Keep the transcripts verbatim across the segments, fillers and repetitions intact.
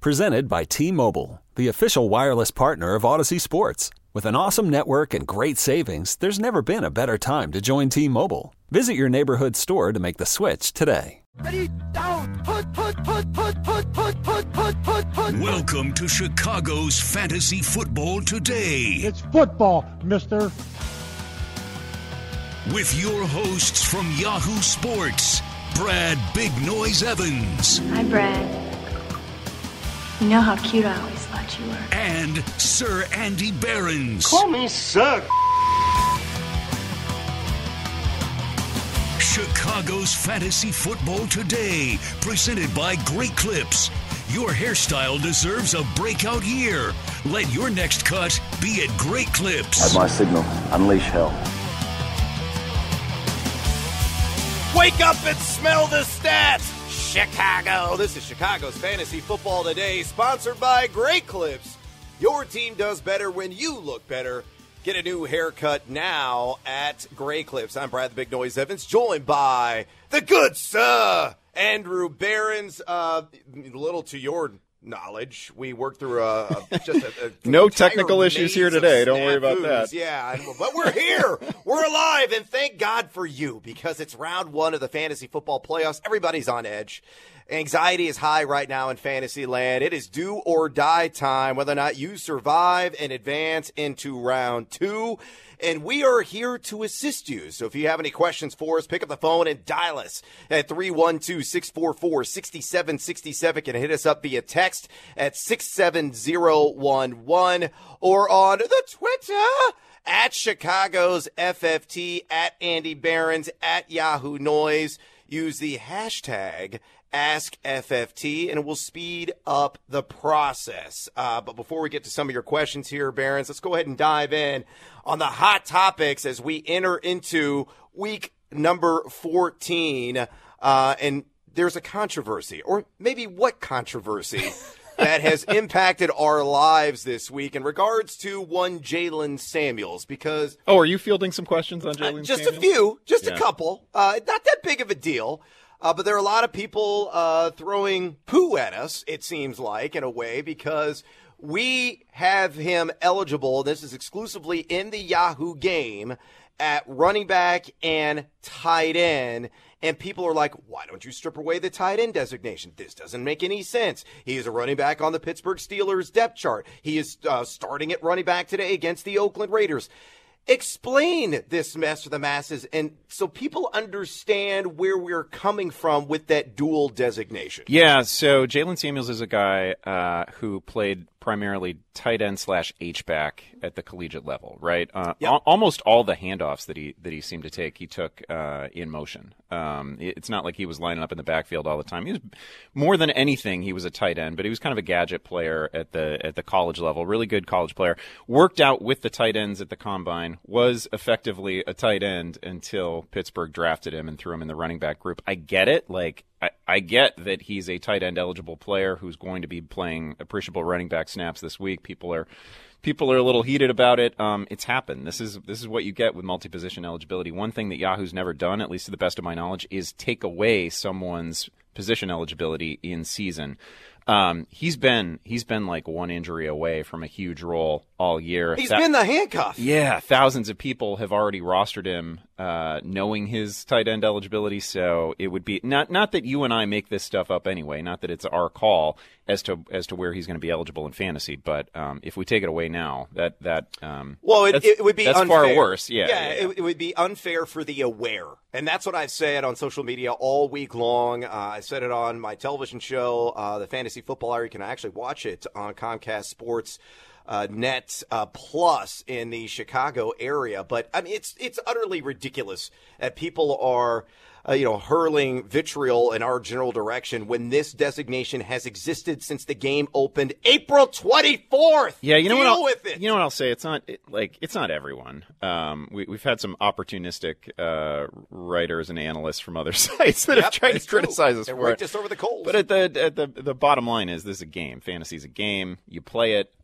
Presented by T-Mobile, the official wireless partner of Odyssey Sports. With an awesome network and great savings, there's never been a better time to join T-Mobile. Visit your neighborhood store to make the switch today. Ready, down, put, put, put, put, put, put, put, put, put, put. Welcome to Chicago's Fantasy Football Today. It's football, mister. With your hosts from Yahoo Sports, Brad Big Noise Evans. Hi, Brad. You know how cute I always thought you were. And Sir Andy Behrens. Call me Sir. Chicago's Fantasy Football Today, presented by Great Clips. Your hairstyle deserves a breakout year. Let your next cut be at Great Clips. At my signal, unleash hell. Wake up and smell the stats, Chicago. This is Chicago's Fantasy Football Today, sponsored by Great Clips. Your team does better when you look better. Get a new haircut now at Great Clips. I'm Brad the Big Noise Evans, joined by the good sir, Andrew Behrens. Uh, a little to your knowledge, we worked through a, a just a, a no technical issues here today. Don't worry about that. Yeah, but we're here. We're alive, and thank God for you, because it's round one of the fantasy football playoffs. Everybody's on edge. Anxiety is high right now in fantasy land. It is do or die time, whether or not you survive and advance into round two. And we are here to assist you. So if you have any questions for us, pick up the phone and dial us at three one two, six four four, six seven six seven. And hit us up via text at six seven zero one one or on the Twitter at Chicago's F F T, at Andy Behrens, at Yahoo Noise. Use the hashtag Ask F F T, and it will speed up the process. Uh, but before we get to some of your questions here, Behrens, let's go ahead and dive in on the hot topics as we enter into week number fourteen. Uh, and there's a controversy, or maybe what controversy, that has impacted our lives this week in regards to one Jaylen Samuels. Because oh, are you fielding some questions on Jaylen uh, just Samuels? a few, just yeah. a couple. Uh, not that big of a deal. Uh, but there are a lot of people uh, throwing poo at us, it seems like, in a way, because we have him eligible. This is exclusively in the Yahoo game at running back and tight end. And people are like, why don't you strip away the tight end designation? This doesn't make any sense. He is a running back on the Pittsburgh Steelers depth chart. He is uh, starting at running back today against the Oakland Raiders. Explain this mess to the masses, and so people understand where we're coming from with that dual designation. Yeah, so Jaylen Samuels is a guy uh, who played primarily tight end slash H-back at the collegiate level, right? Uh, yep. al- almost all the handoffs that he that he seemed to take, he took uh, in motion. Um, it's not like he was lining up in the backfield all the time. He was more than anything, he was a tight end, but he was kind of a gadget player at the at the college level. Really good college player. Worked out with the tight ends at the combine. Was effectively a tight end until Pittsburgh drafted him and threw him in the running back group. I get it. Like, I, I get that he's a tight end eligible player who's going to be playing appreciable running back snaps this week. People are people are a little heated about it. Um, it's happened. This is this is what you get with multi-position eligibility. One thing that Yahoo's never done, at least to the best of my knowledge, is take away someone's position eligibility in season. Um, he's been he's been like one injury away from a huge role all year. He's That, been the handcuff. Yeah, thousands of people have already rostered him, uh, knowing his tight end eligibility. So it would be not not that you and I make this stuff up anyway. Not that it's our call as to as to where he's going to be eligible in fantasy. But um, if we take it away now, that that um, well, it, it would be that's unfair. far worse. Yeah, yeah, yeah, yeah. It, it would be unfair for the aware, and that's what I've said on social media all week long. Uh, I said it on my television show, uh, the Fantasy Football Hour. You can actually watch it on Comcast Sports uh, Net uh, Plus in the Chicago area. But I mean, it's it's utterly ridiculous that people are. Uh, you know, hurling vitriol in our general direction when this designation has existed since the game opened April twenty-fourth. Yeah, you know Deal what? I'll, with it. You know what I'll say? It's not it, like it's not everyone. Um, we, we've had some opportunistic uh, writers and analysts from other sites that Yep, have tried to it's true. criticize us They for raked it. us over the coals. But at the at the the bottom line is, this is a game. Fantasy's a game. You play it.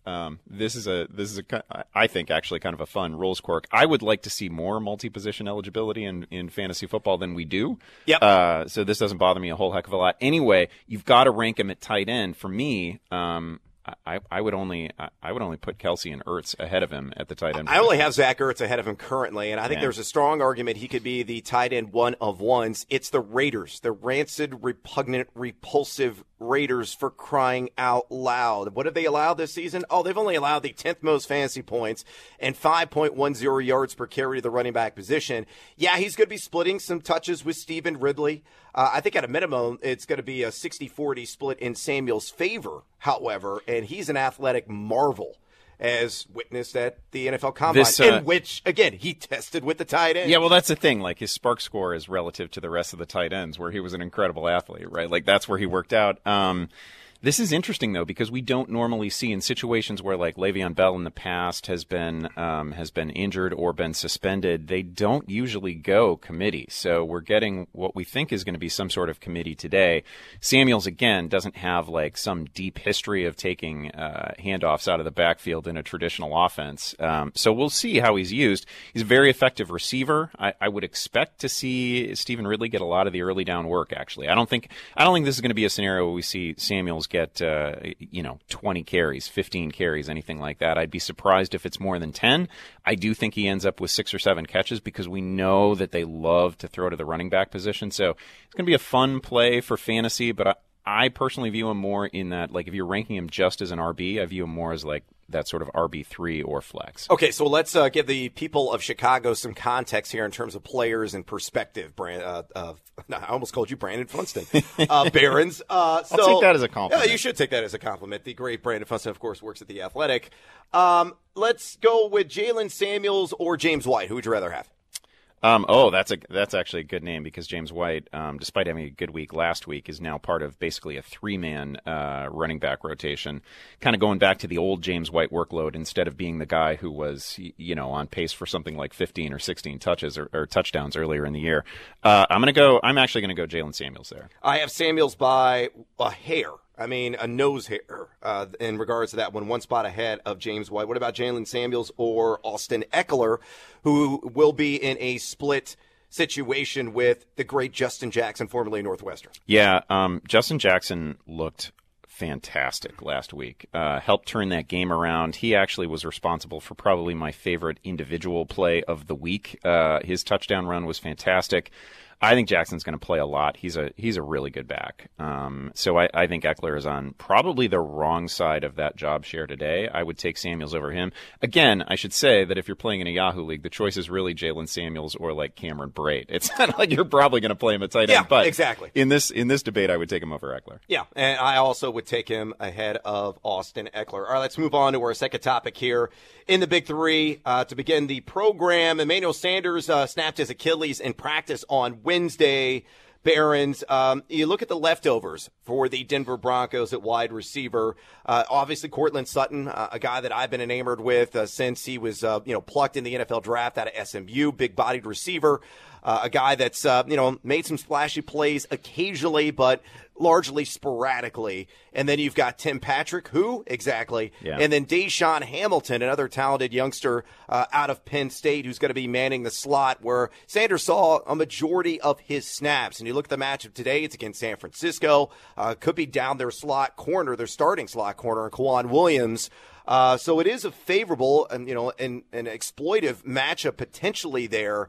Um, this is a this is a I think actually kind of a fun rules quirk. I would like to see more multi-position eligibility in, in fantasy football than we do. Yep. Uh, so this doesn't bother me a whole heck of a lot. Anyway, you've got to rank him at tight end. For me, um, I, I would only I would only put Kelsey and Ertz ahead of him at the tight end. I only have Zach Ertz ahead of him currently, and I think yeah. there's a strong argument he could be the tight end one of ones. It's the Raiders, the rancid, repugnant, repulsive Raiders, for crying out loud. What have they allowed this season? Oh, they've only allowed the tenth most fantasy points and five point one oh yards per carry to the running back position. Yeah, he's going to be splitting some touches with Stephen Ridley. Uh, I think at a minimum, it's going to be a sixty forty split in Samuel's favor, however, and he's an athletic marvel, as witnessed at the N F L Combine, This, uh, in which, again, he tested with the tight end. Yeah, well, that's the thing. Like, his spark score is relative to the rest of the tight ends, where he was an incredible athlete, right? Like, that's where he worked out. Um, this is interesting, though, because we don't normally see in situations where, like, Le'Veon Bell in the past has been um, has been injured or been suspended, they don't usually go committee. So we're getting what we think is going to be some sort of committee today. Samuels, again, doesn't have, like, some deep history of taking uh, handoffs out of the backfield in a traditional offense. Um, so we'll see how he's used. He's a very effective receiver. I, I would expect to see Stephen Ridley get a lot of the early down work, actually. I don't think I don't think this is going to be a scenario where we see Samuels get, uh, you know, twenty carries, fifteen carries, anything like that. I'd be surprised if it's more than ten. I do think he ends up with six or seven catches because we know that they love to throw to the running back position. So it's going to be a fun play for fantasy, but I, I personally view him more in that, like, if you're ranking him just as an R B, I view him more as, like, that sort of R B three or flex. Okay, so let's uh, give the people of Chicago some context here in terms of players and perspective. Brand, uh, uh, no, I almost called you Brandon Funston. Uh, Barons. Uh, so, I'll take that as a compliment. Yeah, you should take that as a compliment. The great Brandon Funston, of course, works at The Athletic. Um, let's go with Jalen Samuels or James White. Who would you rather have? Um, oh, that's a that's actually a good name because James White, um, despite having a good week last week, is now part of basically a three-man uh, running back rotation, kind of going back to the old James White workload instead of being the guy who was, you know, on pace for something like fifteen or sixteen touches or, or touchdowns earlier in the year. Uh, I'm gonna go. I'm actually gonna go Jalen Samuels there. I have Samuels by a hair. I mean, a nose hair uh, in regards to that one, one spot ahead of James White. What about Jalen Samuels or Austin Eckler, who will be in a split situation with the great Justin Jackson, formerly Northwestern? Yeah, um, Justin Jackson looked fantastic last week. Uh, helped turn that game around. He actually was responsible for probably my favorite individual play of the week. Uh, his touchdown run was fantastic. I think Jackson's going to play a lot. He's a he's a really good back. Um, so I, I think Eckler is on probably the wrong side of that job share today. I would take Samuels over him. Again, I should say that if you're playing in a Yahoo league, the choice is really Jalen Samuels or like Cameron Brate. It's not like you're probably going to play him at tight end. Yeah, but exactly. In this in this debate, I would take him over Eckler. Yeah, and I also would take him ahead of Austin Eckler. All right, let's move on to our second topic here in the Big Three. Uh, to begin the program, Emmanuel Sanders uh, snapped his Achilles in practice on Wednesday. Barons, um, you look at the leftovers for the Denver Broncos at wide receiver. Uh, obviously, Courtland Sutton, uh, a guy that I've been enamored with uh, since he was, uh, you know, plucked in the N F L draft out of S M U, big-bodied receiver. Uh, a guy that's, uh, you know, made some splashy plays occasionally, but largely sporadically. And then you've got Tim Patrick, who exactly? Yeah. And then Deshaun Hamilton, another talented youngster uh, out of Penn State who's going to be manning the slot, where Sanders saw a majority of his snaps. And you look at the matchup today, it's against San Francisco. Uh, could be down their slot corner, their starting slot corner, Kwan Williams. Uh, so it is a favorable and, you know, an, an exploitive matchup potentially there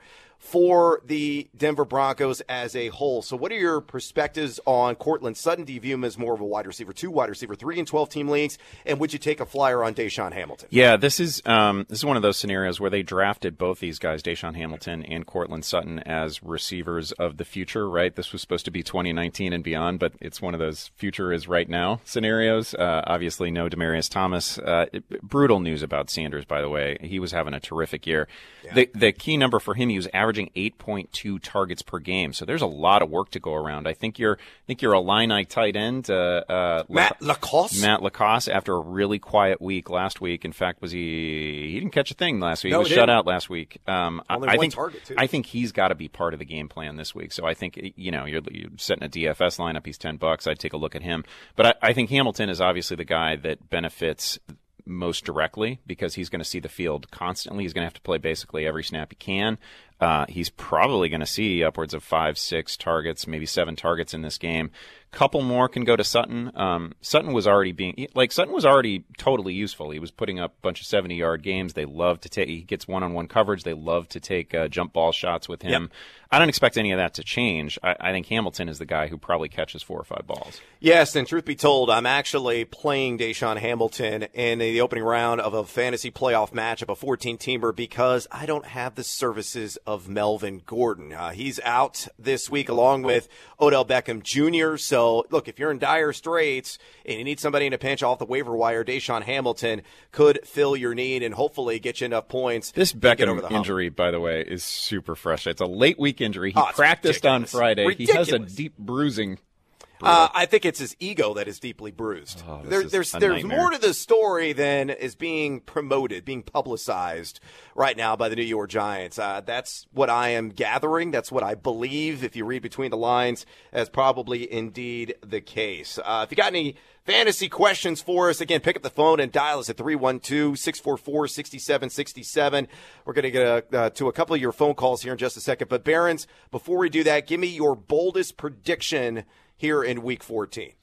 for the Denver Broncos as a whole. So what are your perspectives on Courtland Sutton? Do you view him as more of a wide receiver two, wide receiver three in twelve-team leagues? And would you take a flyer on Deshaun Hamilton? Yeah, this is um, this is one of those scenarios where they drafted both these guys, Deshaun Hamilton and Courtland Sutton, as receivers of the future, right? This was supposed to be twenty nineteen and beyond, but it's one of those future is right now scenarios. Uh, obviously, no Demaryius Thomas. Uh, it, brutal news about Sanders, by the way. He was having a terrific year. Yeah. The, the key number for him, he was averaging eight point two targets per game. So there's a lot of work to go around. I think you're I think you're a Illini tight end. Uh, uh, Matt Lacoste? Matt Lacoste, after a really quiet week last week. In fact, was he he didn't catch a thing last week. No, he was he shut didn't. out last week. Um, Only I one think, target, too. I think he's got to be part of the game plan this week. So I think, you know, you're, you're setting a D F S lineup. He's ten bucks. I'd take a look at him. But I, I think Hamilton is obviously the guy that benefits most directly because he's going to see the field constantly. He's going to have to play basically every snap he can. Uh, he's probably going to see upwards of five, six targets, maybe seven targets in this game. Couple more can go to Sutton. Um, Sutton was already being like Sutton was already totally useful. He was putting up a bunch of seventy-yard games. They love to take. He gets one-on-one coverage. They love to take uh, jump ball shots with him. Yep. I don't expect any of that to change. I, I think Hamilton is the guy who probably catches four or five balls. Yes, and truth be told, I'm actually playing Deshaun Hamilton in the opening round of a fantasy playoff matchup, a fourteen-teamer, because I don't have the services of Melvin Gordon. Uh, he's out this week along with Odell Beckham Junior So, look, if you're in dire straits and you need somebody in a pinch off the waiver wire, Deshaun Hamilton could fill your need and hopefully get you enough points. This Beckham injury, by the way, is super fresh. It's a late week injury. He oh, practiced ridiculous. on Friday. Ridiculous. He has a deep bruising. Uh, I think it's his ego that is deeply bruised. Oh, there, there's there's nightmare. more to the story than is being promoted, being publicized right now by the New York Giants. Uh, that's what I am gathering. That's what I believe. If you read between the lines, that's probably indeed the case. Uh, if you got any fantasy questions for us, again, pick up the phone and dial us at three one two, six four four, six seven six seven. We're going to get a, uh, to a couple of your phone calls here in just a second. But, Barons, before we do that, give me your boldest prediction here in Week fourteen.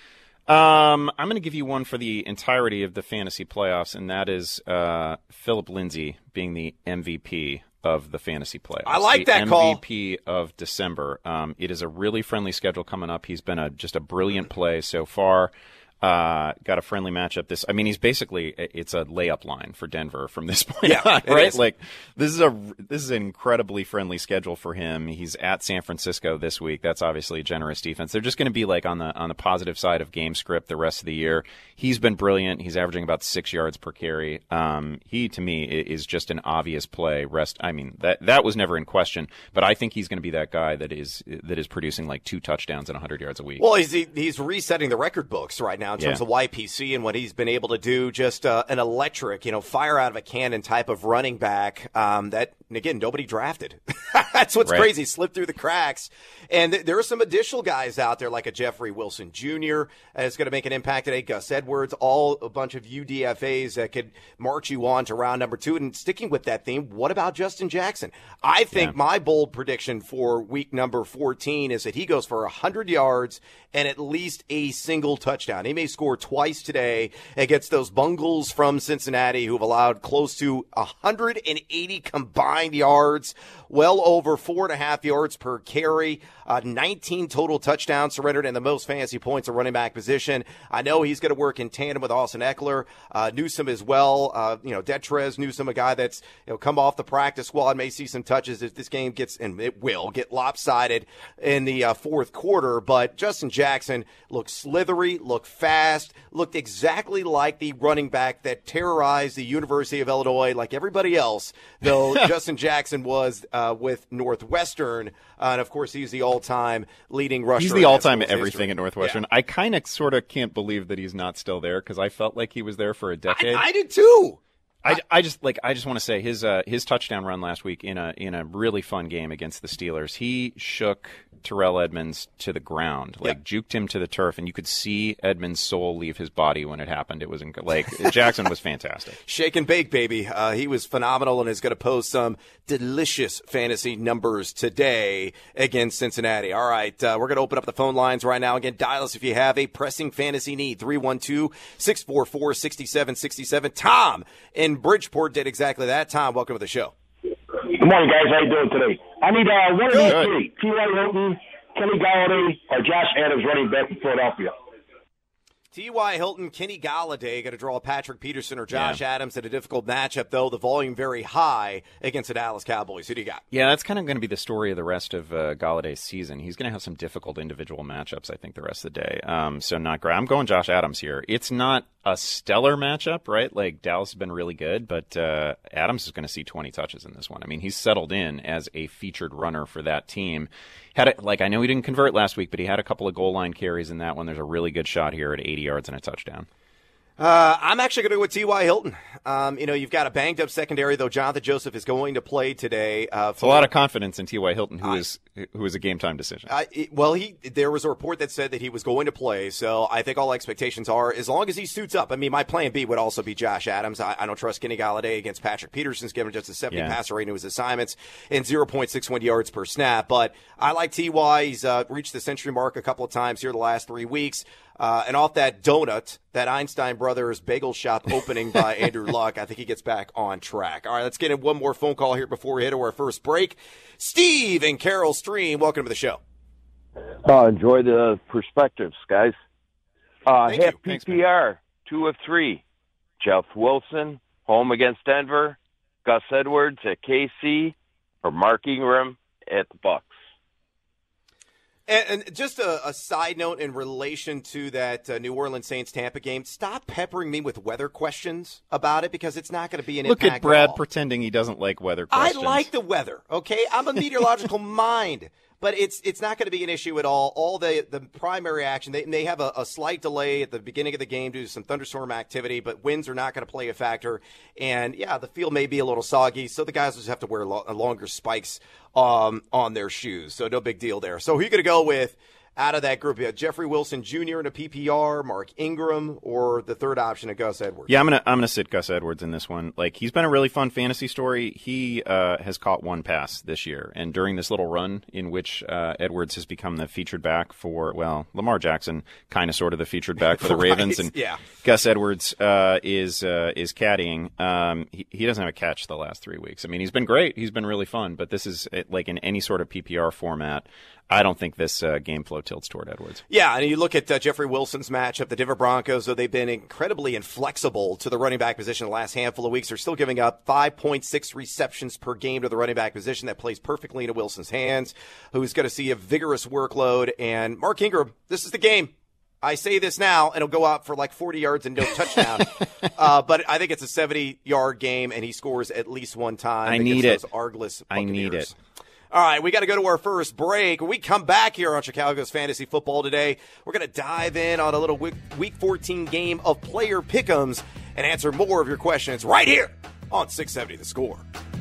Um, I'm going to give you one for the entirety of the fantasy playoffs, and that is uh, Philip Lindsay being the M V P of the fantasy playoffs. I like the that call. M V P of December. Um, it is a really friendly schedule coming up. He's been a just a brilliant play so far. Uh, got a friendly matchup. This, I mean, he's basically it's a layup line for Denver from this point yeah, on, right? Like this is a this is an incredibly friendly schedule for him. He's at San Francisco this week. That's obviously a generous defense. They're just going to be like on the on the positive side of game script the rest of the year. He's been brilliant. He's averaging about six yards per carry. Um, he to me is just an obvious play. Rest. I mean that that was never in question. But I think he's going to be that guy that is that is producing like two touchdowns and one hundred yards a week. Well, he's he's resetting the record books right now in terms yeah. of Y P C and what he's been able to do. Just uh, an electric, you know, fire out of a cannon type of running back um, that, again, nobody drafted. That's what's right. crazy. Slipped through the cracks. And th- there are some additional guys out there like a Jeffrey Wilson Junior that's going to make an impact today. Gus Edwards, all a bunch of U D F As that could march you on to round number two. And sticking with that theme, what about Justin Jackson? I think yeah. my bold prediction for week number fourteen is that he goes for one hundred yards and at least a single touchdown. He may score twice today against those Bungles from Cincinnati who have allowed close to one hundred eighty combined yards, well over four and a half yards per carry, uh, nineteen total touchdowns surrendered, and the most fantasy points at running back position. I know he's going to work in tandem with Austin Eckler, uh, Newsome as well. Uh, you know, Detrez Newsome, a guy that's you know come off the practice squad, may see some touches if this game gets, and it will get lopsided in the uh, fourth quarter. But Justin Jackson looked slithery, looked fast, looked exactly like the running back that terrorized the University of Illinois, like everybody else. Though Justin Jackson was uh, with Northwestern, uh, and of course he's the all-time leading rusher. He's the all-time everything history. at Northwestern. Yeah. I kind of sort of can't believe that he's not still there because I felt like he was there for a decade. I, I did too. I, I just like I just want to say his uh, his touchdown run last week in a in a really fun game against the Steelers. He shook Terrell Edmonds to the ground, like yep. juked him to the turf, and you could see Edmonds' soul leave his body when it happened. It was inc- like Jackson was fantastic. Shake and bake, baby. Uh, he was phenomenal and is going to post some delicious fantasy numbers today against Cincinnati. All right, uh, we're going to open up the phone lines right now. Again, dial us if you have a pressing fantasy need. three one two, six four four, six seven six seven. Tom in Bridgeport did exactly that. Tom, welcome to the show. Good morning, guys. How you doing today? I need uh, one of these three: T Y. Hilton, Kenny Galladay, or Josh Adams, running back from Philadelphia. T Y. Hilton, Kenny Galladay going to draw Patrick Peterson or Josh yeah. Adams in a difficult matchup, though the volume very high against the Dallas Cowboys. Who do you got? Yeah, that's kind of going to be the story of the rest of uh, Galladay's season. He's going to have some difficult individual matchups, I think, the rest of the day. Um, so not great. I'm going Josh Adams here. It's not a stellar matchup, right? Like Dallas has been really good, but uh, Adams is going to see twenty touches in this one. I mean, he's settled in as a featured runner for that team. Had a, like I know he didn't convert last week, but he had a couple of goal line carries in that one. There's a really good shot here at eighty yards and a touchdown. Uh, I'm actually going to go with T Y. Hilton. Um, you know, you've got a banged-up secondary, though Jonathan Joseph is going to play today. Uh, it's a lot of confidence in T Y. Hilton, who I, is who is a game-time decision. I, it, well, he there was a report that said that he was going to play, so I think all expectations are as long as he suits up. I mean, my plan B would also be Josh Adams. I, I don't trust Kenny Golladay against Patrick Peterson's given just a seventy yeah. passer rating to his assignments and zero point six one yards per snap. But I like T Y. He's uh, reached the century mark a couple of times here the last three weeks. Uh, and off that donut, that Einstein Brothers bagel shop opening by Andrew Luck, I think he gets back on track. All right, let's get in one more phone call here before we head to our first break. Steve and Carol Stream, welcome to the show. Uh, enjoy the perspectives, guys. Uh, Thank half you. P Thanks, P R, two of three. Jeff Wilson, home against Denver. Gus Edwards at K C, or Mark Ingram at the Bucs. And, and just a, a side note in relation to that uh, New Orleans Saints-Tampa game, stop peppering me with weather questions about it because it's not going to be an Look impact at Brad at all. pretending he doesn't like weather questions. I like the weather, okay? I'm a meteorological mind, but it's it's not going to be an issue at all. All the, the primary action, they, they have a, a slight delay at the beginning of the game due to some thunderstorm activity, but winds are not going to play a factor. And, yeah, the field may be a little soggy, so the guys just have to wear lo- longer spikes Um, on their shoes. So no big deal there. So who are you going to go with out of that group? You have Jeffrey Wilson Junior in a P P R, Mark Ingram, or the third option of Gus Edwards? Yeah, I'm gonna I'm gonna sit Gus Edwards in this one. Like, he's been a really fun fantasy story. He uh, has caught one pass this year, and during this little run in which uh, Edwards has become the featured back for, well, Lamar Jackson, kind of sort of the featured back for the right. Ravens, and yeah. Gus Edwards uh, is uh, is caddying. Um, he, he doesn't have a catch the last three weeks. I mean, he's been great. He's been really fun, but this is like in any sort of P P R format. I don't think this uh, game flow tilts toward Edwards. Yeah, and you look at uh, Jeffrey Wilson's matchup, the Denver Broncos, though they've been incredibly inflexible to the running back position the last handful of weeks. They're still giving up five point six receptions per game to the running back position. That plays perfectly into Wilson's hands, who's going to see a vigorous workload. And Mark Ingram, this is the game. I say this now, and he'll go out for like forty yards and no touchdown. uh, but I think it's a seventy-yard game, and he scores at least one time. I need it. Those Argless I need it. All right, we got to go to our first break. When we come back here on Chicago's Fantasy Football Today, we're going to dive in on a little week, week fourteen game of player pick'ems and answer more of your questions right here on six seventy The Score.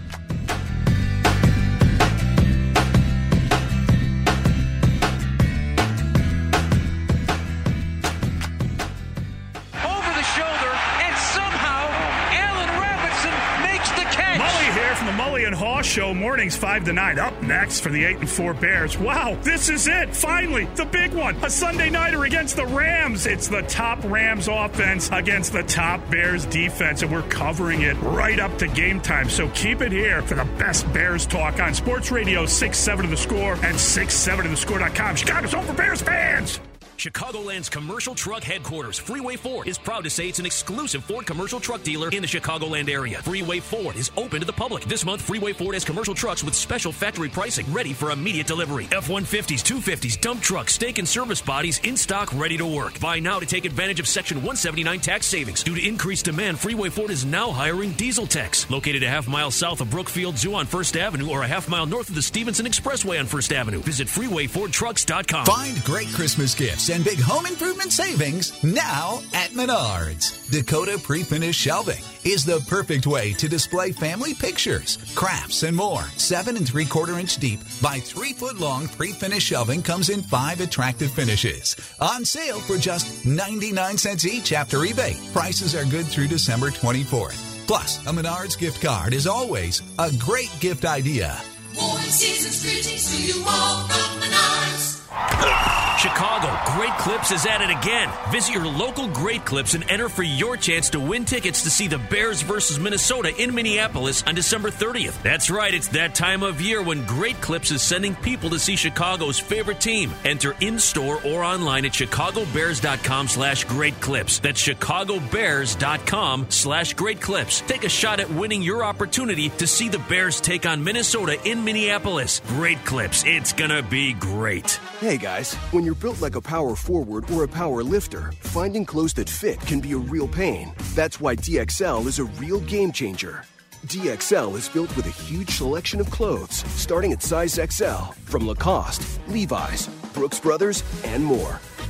Over the shoulder, and somehow Allen Robinson makes the catch. Mully here from the Mully and Haw Show, mornings five to nine. Up next for the eight and four Bears. Wow, this is it. Finally, the big one. A Sunday nighter against the Rams. It's the top Rams offense against the top Bears defense, and we're covering it right up to game time. So keep it here for the best Bears talk on Sports Radio six seventy The Score and six seventy the score dot com. Chicago's home for Bears fans. Chicagoland's commercial truck headquarters, Freeway Ford, is proud to say it's an exclusive Ford commercial truck dealer in the Chicagoland area. Freeway Ford is open to the public. This month, Freeway Ford has commercial trucks with special factory pricing ready for immediate delivery. F one fifties, two fifties, dump trucks, stake and service bodies in stock, ready to work. Buy now to take advantage of Section one seventy-nine tax savings. Due to increased demand, Freeway Ford is now hiring diesel techs. Located a half mile south of Brookfield Zoo on First Avenue or a half mile north of the Stevenson Expressway on First Avenue. Visit freeway ford trucks dot com. Find great Christmas gifts and big home improvement savings now at Menards. Dakota Pre-Finished Shelving is the perfect way to display family pictures, crafts, and more. Seven and three quarter inch deep by three foot long pre-finished shelving comes in five attractive finishes. On sale for just ninety-nine cents each after rebate. Prices are good through December twenty-fourth. Plus, a Menards gift card is always a great gift idea. Warm season's greetings to you all from Menards. Chicago, Great Clips is at it again. Visit your local Great Clips and enter for your chance to win tickets to see the Bears versus Minnesota in Minneapolis on December thirtieth. That's right, it's that time of year when Great Clips is sending people to see Chicago's favorite team. Enter in-store or online at chicago bears dot com slash great clips. That's chicago bears dot com slash great clips. Take a shot at winning your opportunity to see the Bears take on Minnesota in Minneapolis. Great Clips, it's gonna be great. Hey guys, when you're built like a power forward or a power lifter, finding clothes that fit can be a real pain. That's why D X L is a real game changer. D X L is built with a huge selection of clothes, starting at size X L, from Lacoste, Levi's, Brooks Brothers, and more.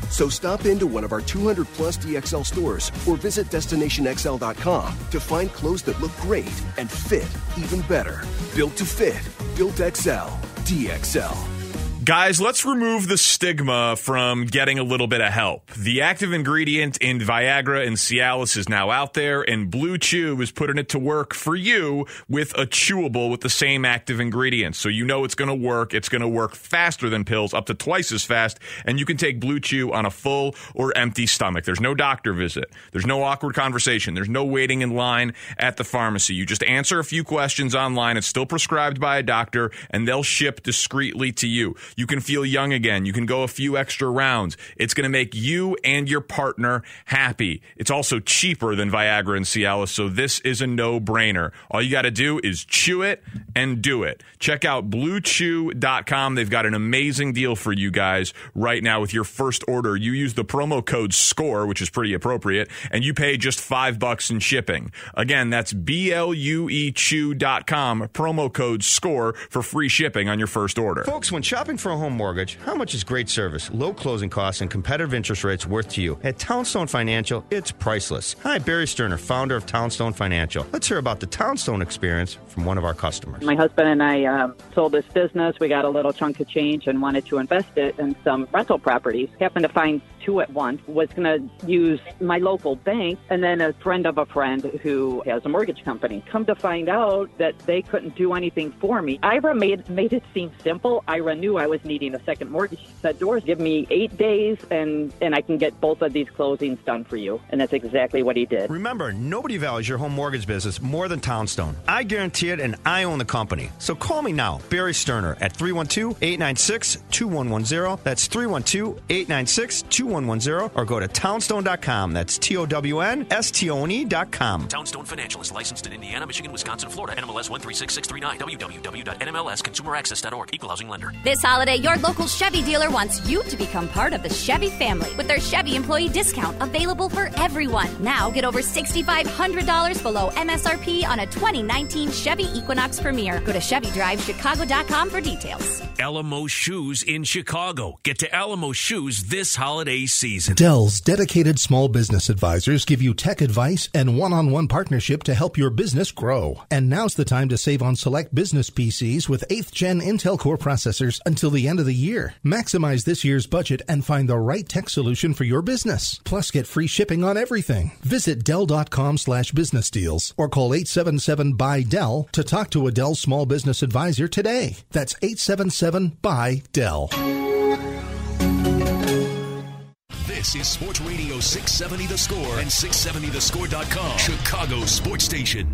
So stop into one of our two hundred plus D X L stores or visit destination x l dot com to find clothes that look great and fit even better. Built to fit. Built X L. D X L. Guys, let's remove the stigma from getting a little bit of help. The active ingredient in Viagra and Cialis is now out there, and Blue Chew is putting it to work for you with a chewable with the same active ingredients. So you know it's going to work. It's going to work faster than pills, up to twice as fast, and you can take Blue Chew on a full or empty stomach. There's no doctor visit. There's no awkward conversation. There's no waiting in line at the pharmacy. You just answer a few questions online. It's still prescribed by a doctor, and they'll ship discreetly to you. You can feel young again. You can go a few extra rounds. It's going to make you and your partner happy. It's also cheaper than Viagra and Cialis, so this is a no-brainer. All you got to do is chew it and do it. Check out blue chew dot com. They've got an amazing deal for you guys right now with your first order. You use the promo code SCORE, which is pretty appropriate, and you pay just five bucks in shipping. Again, that's B L U E chew dot com, promo code SCORE for free shipping on your first order. Folks, when shopping for a home mortgage, how much is great service, low closing costs, and competitive interest rates worth to you? At Townstone Financial, it's priceless. Hi, Barry Sterner, founder of Townstone Financial. Let's hear about the Townstone experience from one of our customers. My husband and I um, sold this business. We got a little chunk of change and wanted to invest it in some rental properties. Happened to find two at once. Was going to use my local bank and then a friend of a friend who has a mortgage company. Come to find out that they couldn't do anything for me. Ira made, made it seem simple. Ira knew I was needing a second mortgage. He said, Doris, give me eight days and, and I can get both of these closings done for you. And that's exactly what he did. Remember, nobody values your home mortgage business more than Townstone. I guarantee it, and I own the company. So call me now, Barry Sterner, at three one two, eight nine six, two one one zero. That's three one two, eight nine six, two one one zero. Or go to townstone dot com. That's T O W N S T O N E dot com. Townstone Financial is licensed in Indiana, Michigan, Wisconsin, Florida. N M L S one three six six three nine. w w w dot n m l s consumer access dot org. Equal housing lender. This holiday, your local Chevy dealer wants you to become part of the Chevy family with their Chevy employee discount available for everyone. Now get over six thousand five hundred dollars below M S R P on a twenty nineteen Chevy Equinox Premier. Go to Chevy Drive Chicago dot com for details. Alamo Shoes in Chicago. Get to Alamo Shoes this holiday season. Dell's dedicated small business advisors give you tech advice and one-on-one partnership to help your business grow. And now's the time to save on select business P Cs with eighth gen Intel Core processors until the end of the year. Maximize this year's budget and find the right tech solution for your business. Plus, get free shipping on everything. Visit Dell dot com slash business deals or call eight seven seven, B Y, D E L L to talk to a Dell small business advisor today. That's eight seven seven, B Y, D E L L. This is Sports Radio six seventy The Score and six seventy the score dot com, Chicago Sports Station.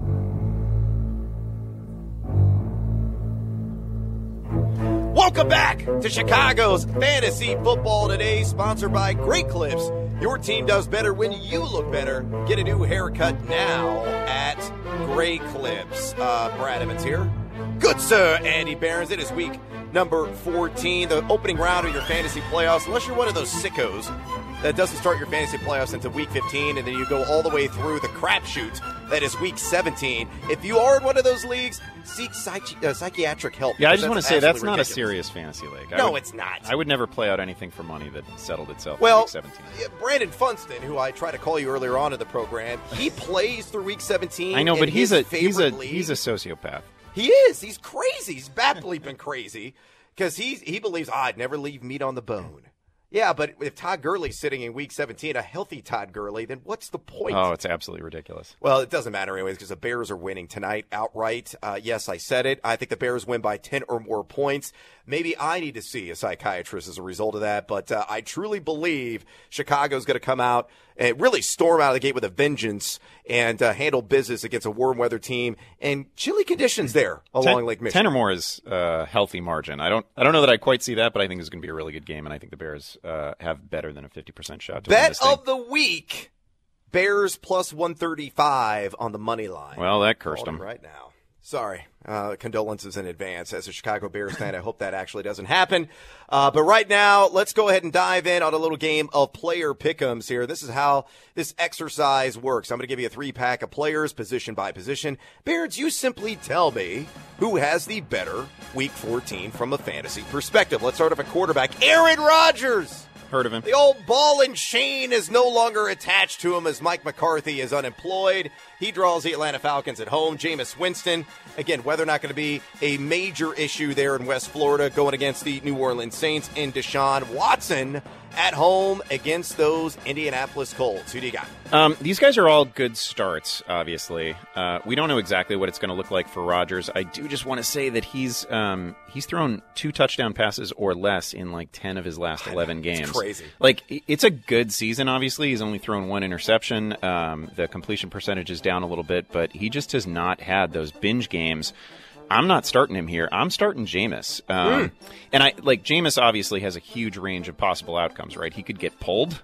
Welcome back to Chicago's Fantasy Football Today, sponsored by Great Clips. Your team does better when you look better. Get a new haircut now at Great Clips. Uh, Brad Emmons here. Good sir, Andy Behrens. It is week number fourteen, the opening round of your fantasy playoffs. Unless you're one of those sickos that doesn't start your fantasy playoffs until week fifteen, and then you go all the way through the crapshoot that is week seventeen. If you are in one of those leagues, seek psychi- uh, psychiatric help. Yeah, I just want to say that's not ridiculous. a serious fantasy league. I no, would, it's not. I would never play out anything for money that settled itself well, in week seventeen. Yeah, Brandon Funston, who I tried to call you earlier on in the program, he plays through week seventeen. I know, but he's a he's a league. he's a sociopath. He is. He's crazy. He's bat bleeping crazy because he he believes oh, I'd never leave meat on the bone. Yeah, but if Todd Gurley's sitting in week seventeen, a healthy Todd Gurley, then what's the point? Oh, it's absolutely ridiculous. Well, it doesn't matter anyways because the Bears are winning tonight outright. Uh, yes, I said it. I think the Bears win by ten or more points. Maybe I need to see a psychiatrist as a result of that, but uh, I truly believe Chicago's going to come out and really storm out of the gate with a vengeance and uh, handle business against a warm weather team and chilly conditions there along ten, Lake Michigan. Ten or more is a uh, healthy margin. I don't I don't know that I quite see that, but I think it's going to be a really good game, and I think the Bears uh, have better than a fifty percent shot to win Bet this thing. of the week, Bears plus one thirty-five on the money line. Well, that cursed them. Right now. Sorry. Uh, condolences in advance. As a Chicago Bears fan, I hope that actually doesn't happen. Uh, but right now, let's go ahead and dive in on a little game of player pick'ems here. This is how this exercise works. I'm going to give you a three-pack of players, position by position. Beards, you simply tell me who has the better Week fourteen from a fantasy perspective. Let's start off at quarterback. Aaron Rodgers. Heard of him. The old ball and chain is no longer attached to him as Mike McCarthy is unemployed. He draws the Atlanta Falcons at home. Jameis Winston, again, weather not going to be a major issue there in West Florida, going against the New Orleans Saints. And Deshaun Watson at home against those Indianapolis Colts. Who do you got? Um, these guys are all good starts, obviously. Uh, we don't know exactly what it's going to look like for Rodgers. I do just want to say that he's um, he's thrown two touchdown passes or less in like ten of his last eleven games. It's crazy. Like, it's a good season, obviously. He's only thrown one interception. Um, the completion percentage is down a little bit, but he just has not had those binge games. I'm not starting him here. I'm starting Jameis. Um, mm. And I like Jameis obviously has a huge range of possible outcomes, right? He could get pulled,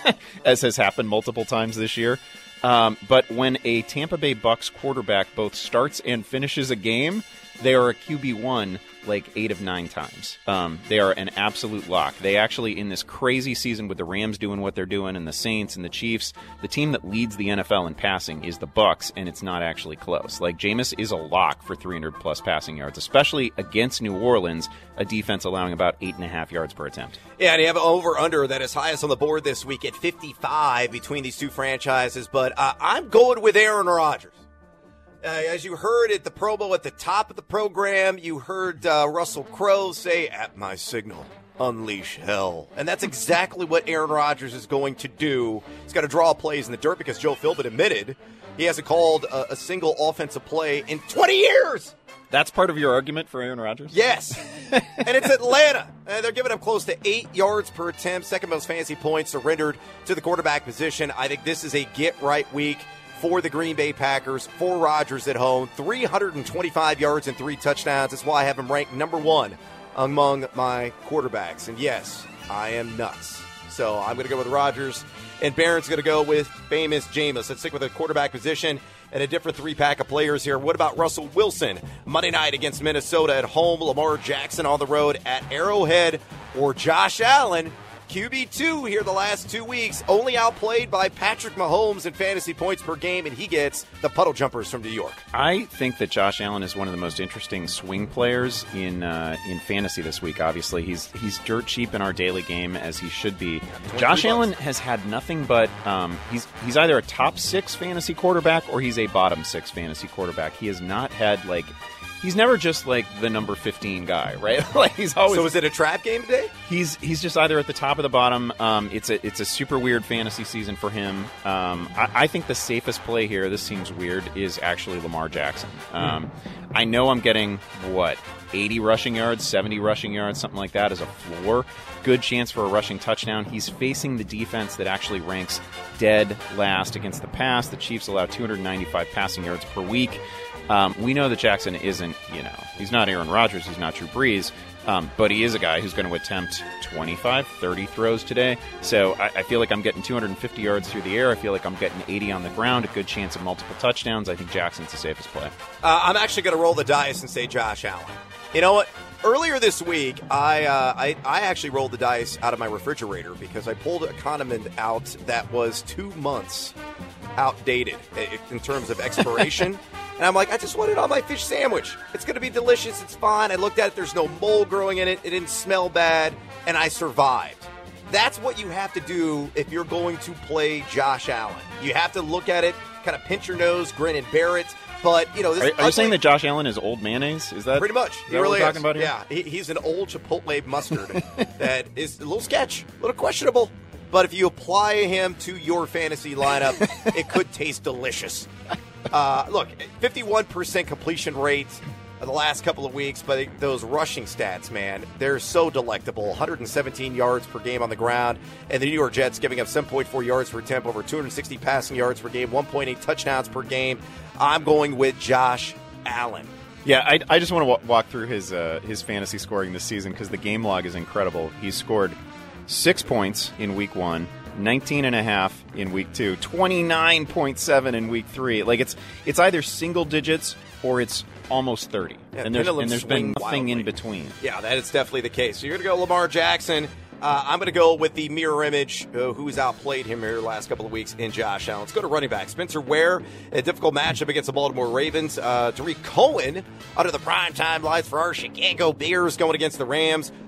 as has happened multiple times this year. Um, but when a Tampa Bay Bucks quarterback both starts and finishes a game, they are a Q B one like eight of nine times. Um, they are an absolute lock. They actually, in this crazy season with the Rams doing what they're doing and the Saints and the Chiefs, the team that leads the N F L in passing is the Bucks, and it's not actually close. Like, Jameis is a lock for three hundred plus passing yards, especially against New Orleans, a defense allowing about eight and a half yards per attempt. Yeah, and you have an over-under that is highest on the board this week at fifty-five between these two franchises, but uh, I'm going with Aaron Rodgers. Uh, as you heard at the promo at the top of the program, you heard uh, Russell Crowe say, "At my signal, unleash hell." And that's exactly what Aaron Rodgers is going to do. He's got to draw plays in the dirt because Joe Philbin admitted he hasn't called a, a single offensive play in twenty years. That's part of your argument for Aaron Rodgers? Yes. And it's Atlanta. Uh, they're giving up close to eight yards per attempt, second most fantasy points surrendered to the quarterback position. I think this is a get-right week for the Green Bay Packers, for Rodgers at home. three hundred twenty-five yards and three touchdowns. That's why I have him ranked number one among my quarterbacks. And yes, I am nuts. So I'm going to go with Rodgers, and Barron's going to go with famous Jameis. Let's stick with the quarterback position and a different three-pack of players here. What about Russell Wilson? Monday night against Minnesota at home. Lamar Jackson on the road at Arrowhead, or Josh Allen, Q B two here the last two weeks, only outplayed by Patrick Mahomes in fantasy points per game, and he gets the puddle jumpers from New York. I think that Josh Allen is one of the most interesting swing players in uh, in fantasy this week. Obviously, he's he's dirt cheap in our daily game, as he should be. Josh Allen has had nothing but um, he's he's either a top six fantasy quarterback or he's a bottom six fantasy quarterback. He has not had like. He's never just like the number fifteen guy, right? Like he's always. So is it a trap game today? He's he's just either at the top or the bottom. Um, it's a it's a super weird fantasy season for him. Um, I, I think the safest play here, this seems weird, is actually Lamar Jackson. Um, hmm. I know I'm getting what eighty rushing yards, seventy rushing yards, something like that as a floor. Good chance for a rushing touchdown. He's facing the defense that actually ranks dead last against the pass. The Chiefs allow two hundred ninety-five passing yards per week. Um, we know that Jackson isn't, you know, he's not Aaron Rodgers, he's not Drew Brees, um, but he is a guy who's going to attempt twenty-five, thirty throws today. So I, I feel like I'm getting two hundred fifty yards through the air. I feel like I'm getting eighty on the ground, a good chance of multiple touchdowns. I think Jackson's the safest play. Uh, I'm actually going to roll the dice and say Josh Allen. You know what? Earlier this week, I, uh, I I actually rolled the dice out of my refrigerator because I pulled a condiment out that was two months outdated in terms of expiration. And I'm like, I just want it on my fish sandwich. It's going to be delicious. It's fine. I looked at it. There's no mold growing in it. It didn't smell bad. And I survived. That's what you have to do if you're going to play Josh Allen. You have to look at it, kind of pinch your nose, grin and bear it. But, you know, this are, are you saying that Josh Allen is old mayonnaise? Is that pretty much? Is he that really what we're talking is. about here? Yeah, he, he's an old Chipotle mustard that is a little sketch, a little questionable. But if you apply him to your fantasy lineup, it could taste delicious. Uh, look, fifty-one percent completion rate the last couple of weeks, but those rushing stats, man, they're so delectable. one hundred seventeen yards per game on the ground, and the New York Jets giving up seven point four yards per attempt, over two hundred sixty passing yards per game, one point eight touchdowns per game. I'm going with Josh Allen. Yeah, I, I just want to w- walk through his uh, his fantasy scoring this season because the game log is incredible. He's scored six points in week one, nineteen and a half in week two, twenty-nine point seven in week three. Like it's it's either single digits or it's almost thirty. Yeah, and there's, and there's been nothing wildly. in between. Yeah, that is definitely the case. So you're going to go Lamar Jackson. Uh, I'm going to go with the mirror image, uh, who's outplayed him here the last couple of weeks in Josh Allen. Let's go to running back. Spencer Ware, a difficult matchup against the Baltimore Ravens. Uh, Tariq Cohen under the primetime lights for our Chicago Bears going against the Rams.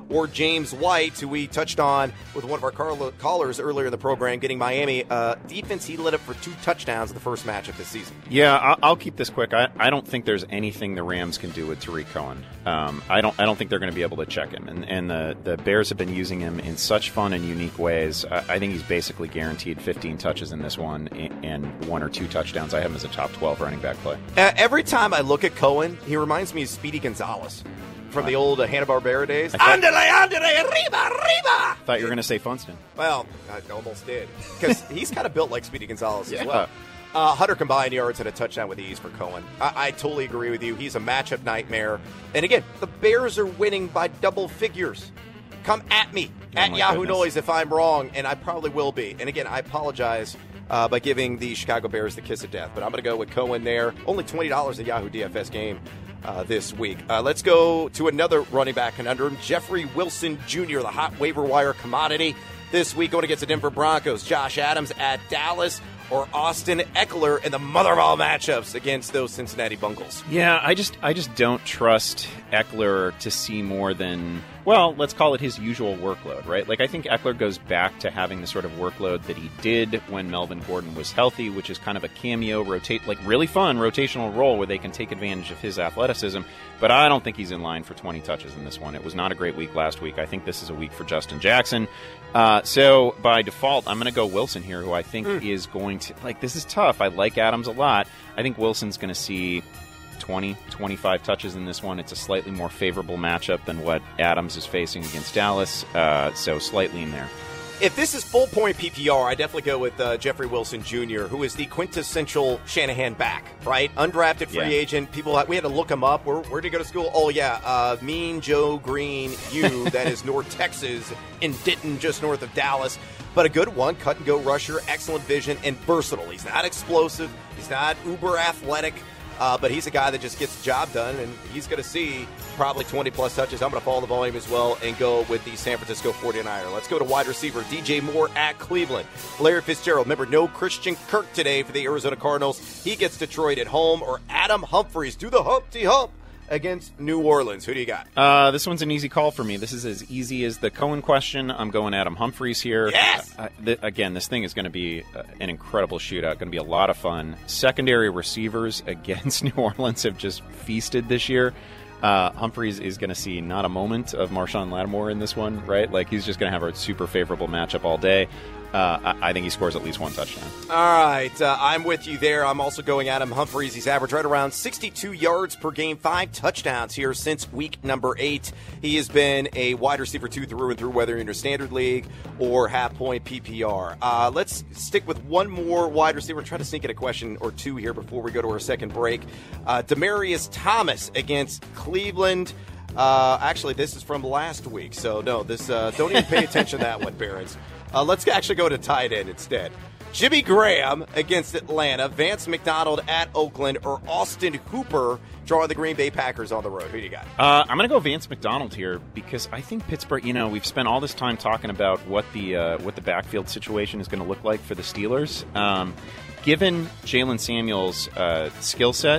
or James White, who we touched on with one of our call- callers earlier in the program, getting Miami. Uh, defense, he lit up for two touchdowns in the first matchup this season. Yeah, I'll, I'll keep this quick. I, I don't think there's anything the Rams can do with Tariq Cohen. Um, I don't I don't think they're going to be able to check him. And, and the, the Bears have been using him in such fun and unique ways. I, I think he's basically guaranteed fifteen touches in this one and one or two touchdowns. I have him as a top twelve running back play. Uh, every time I look at Cohen, he reminds me of Speedy Gonzalez from the old uh, Hanna-Barbera days. Thought, Andale, andale, arriba, arriba! Thought you were going to say Funston. Well, I almost did. Because he's kind of built like Speedy Gonzalez yeah. as well. Uh, one hundred combined yards and a touchdown with ease for Cohen. I, I totally agree with you. He's a matchup nightmare. And again, the Bears are winning by double figures. Come at me, oh at Yahoo goodness. Noise if I'm wrong, and I probably will be. And again, I apologize uh, by giving the Chicago Bears the kiss of death, but I'm going to go with Cohen there. Only twenty dollars a Yahoo D F S game uh, this week. Uh, let's go to another running back conundrum, Jeffrey Wilson Junior, the hot waiver wire commodity. This week going against the Denver Broncos, Josh Adams at Dallas, or Austin Eckler in the mother of all matchups against those Cincinnati Bengals. Yeah, I just I just don't trust Eckler to see more than, well, let's call it his usual workload, right? Like, I think Eckler goes back to having the sort of workload that he did when Melvin Gordon was healthy, which is kind of a cameo, rotate, like really fun rotational role where they can take advantage of his athleticism. But I don't think he's in line for twenty touches in this one. It was not a great week last week. I think this is a week for Justin Jackson. Uh, so by default, I'm going to go Wilson here, who I think mm. is going to, like, this is tough. I like Adams a lot. I think Wilson's going to see twenty, twenty-five touches in this one. It's a slightly more favorable matchup than what Adams is facing against Dallas, uh, so slightly in there. If this is full point P P R, I definitely go with uh, Jeffrey Wilson Junior, who is the quintessential Shanahan back, right? Undrafted free yeah. agent. People, we had to look him up. Where, where did he go to school? Oh, yeah, uh, Mean Joe Green U, that is North Texas, in Denton, just north of Dallas. But a good one, cut-and-go rusher, excellent vision, and versatile. He's not explosive. He's not uber athletic. Uh, but he's a guy that just gets the job done, and he's going to see probably twenty-plus touches. I'm going to follow the volume as well and go with the San Francisco forty-niners. Let's go to wide receiver D J Moore at Cleveland. Larry Fitzgerald. Remember, no Christian Kirk today for the Arizona Cardinals. He gets Detroit at home. Or Adam Humphries. Do the Humpty Hump against New Orleans. Who do you got? Uh, this one's an easy call for me. This is as easy as the Cohen question. I'm going Adam Humphries here. Yes! Uh, th- again, this thing is going to be uh, an incredible shootout. Going to be a lot of fun. Secondary receivers against New Orleans have just feasted this year. Uh, Humphries is going to see not a moment of Marshawn Lattimore in this one, right? Like, he's just going to have a super favorable matchup all day. Uh, I, I think he scores at least one touchdown. All right, uh, I'm with you there. I'm also going Adam Humphries. He's averaged right around sixty-two yards per game, five touchdowns here since week number eight. He has been a wide receiver two through and through, whether you're in a standard league or half-point P P R. Uh, let's stick with one more wide receiver. Try to sneak in a question or two here before we go to our second break. Uh, Demaryius Thomas against Cleveland. Uh, actually, this is from last week, so no, this uh, don't even pay attention to that one, Barons. Uh, let's actually go to tight end instead. Jimmy Graham against Atlanta, Vance McDonald at Oakland, or Austin Hooper drawing the Green Bay Packers on the road. Who do you got? Uh, I'm going to go Vance McDonald here because I think Pittsburgh, you know, we've spent all this time talking about what the uh, what the backfield situation is going to look like for the Steelers. Um, given Jalen Samuels' uh, skill set,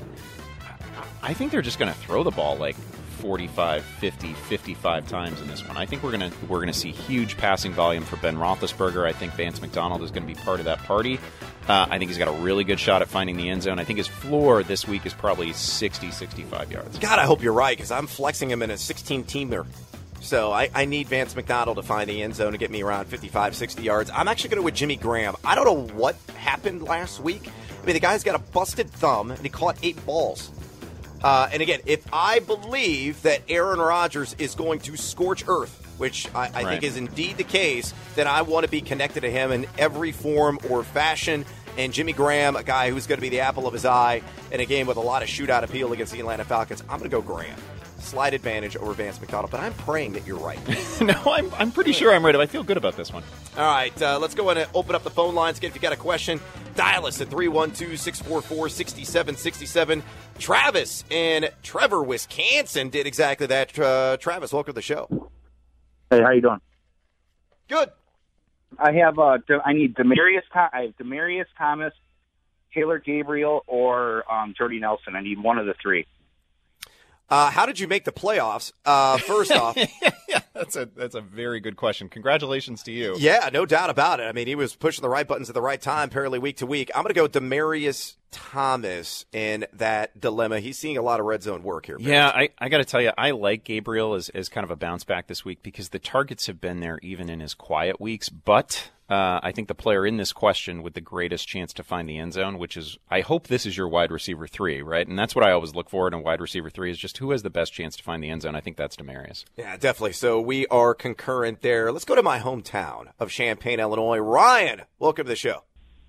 I think they're just going to throw the ball like forty-five, fifty, fifty-five times in this one. I think we're going to we're going to see huge passing volume for Ben Roethlisberger. I think Vance McDonald is going to be part of that party. Uh, I think he's got a really good shot at finding the end zone. I think his floor this week is probably sixty, sixty-five yards. God, I hope you're right, because I'm flexing him in a sixteen-teamer. So I, I need Vance McDonald to find the end zone and get me around fifty-five, sixty yards. I'm actually going to go with Jimmy Graham. I don't know what happened last week. I mean, the guy's got a busted thumb, and he caught eight balls. Uh, and again, if I believe that Aaron Rodgers is going to scorch earth, which I, I right. think is indeed the case, then I want to be connected to him in every form or fashion. And Jimmy Graham, a guy who's going to be the apple of his eye in a game with a lot of shootout appeal against the Atlanta Falcons, I'm going to go Graham. Slight advantage over Vance McDonald, but I'm praying that you're right. no, I'm, I'm pretty sure I'm right. I feel good about this one. All right, uh, let's go ahead and open up the phone lines. Again, if you got a question, dial us at three one two, six four four, six seven six seven. Travis in Trevor, Wisconsin did exactly that. Uh, Travis, welcome to the show. Hey, how you doing? Good. I have uh, I need Demaryius. I have Demaryius Thomas, Taylor Gabriel, or um, Jordy Nelson. I need one of the three. Uh, how did you make the playoffs? Uh, first off, yeah, that's a that's a very good question. Congratulations to you. Yeah, no doubt about it. I mean, he was pushing the right buttons at the right time, apparently week to week. I'm going to go Demaryius Thomas in that dilemma. He's seeing a lot of red zone work here. Yeah, I, I got to tell you, I like Gabriel as, as kind of a bounce back this week because the targets have been there even in his quiet weeks. But uh, I think the player in this question with the greatest chance to find the end zone, which is, I hope this is your wide receiver three, right? And that's what I always look for in a wide receiver three is just who has the best chance to find the end zone. I think that's Demaryius. Yeah, definitely. So we are concurrent there. Let's go to my hometown of Champaign, Illinois. Ryan, welcome to the show.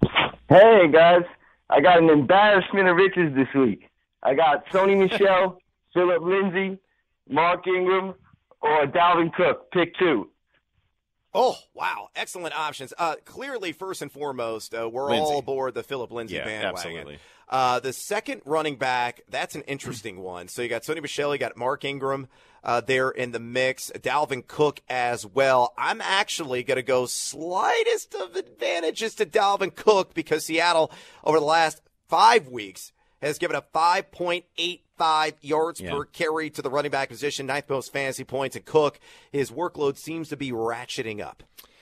Hey, guys. I got an embarrassment of riches this week. I got Sony Michel, Philip Lindsay, Mark Ingram, or Dalvin Cook. Pick two. Oh, wow. Excellent options. Uh, clearly, first and foremost, uh, we're Lindsay. all aboard the Philip Lindsay Yeah, bandwagon. absolutely. Uh, the second running back, that's an interesting one. So you got Sony Michel, you got Mark Ingram uh, there in the mix, Dalvin Cook as well. I'm actually going to go slightest of advantages to Dalvin Cook because Seattle, over the last five weeks, has given up five point eight five yards Yeah. per carry to the running back position, ninth most fantasy points. And Cook, his workload seems to be ratcheting up.